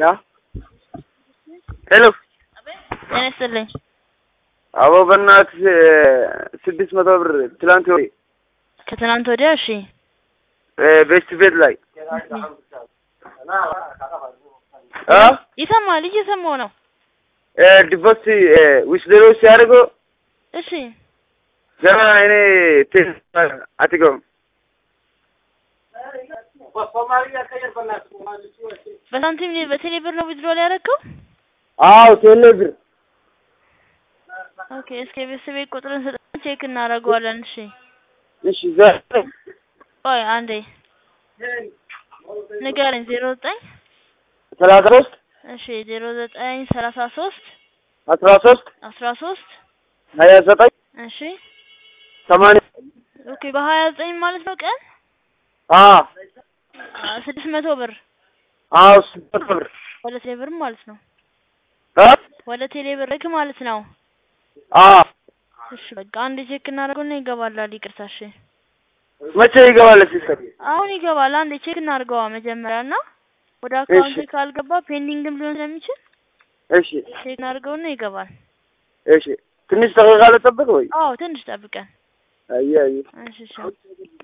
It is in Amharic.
ያ ሄሎ እኔስልኝ አቦ በእናት 600 ብር ትላንት ወዲያ እሺ ቤስት ቤት ላይ ይሰማል እየሰማው ነው ዲቮርስ ዊዝድሮ ሲያደርገው እሺ ገና እኔ አትገባም በሳንቲም በቴሌ ብር ነው ዊዝድሮ ያደረከው? አዎ ቴሌ ብር። ኦኬ እስኪ ቤተሰቤ ቁጥሩን ቼክ እናደርገዋለን። እሺ ዛሬ ቆይ አንዴ ንገረኝ 09 33 እሺ 09 33 13 29 እሺ 80 ኦኬ በ29 ማለት ነው ቀን 600 ብር 600 ብር ወደ ቴሌ ብር ማለት ነው ወደ ቴሌ ብር ማለት ነው እሺ በቃ አንዴ ቼክ እናደርገውና ይገባላል ይቅርታ እሺ መቼ ይገባል ሲስተር አሁን ይገባል አንዴ ቼክ እናድርገዋ መጀመሪያና ወደ አካውንት ካልገባ ፔንዲንግም ሊሆን ስለሚችል እሺ ቼክ እናድርገውና ይገባል እሺ ትንሽ ተቀቃለ ጠብቅ ወይ አዎ ትንሽ ጠብቀን አይ እሺ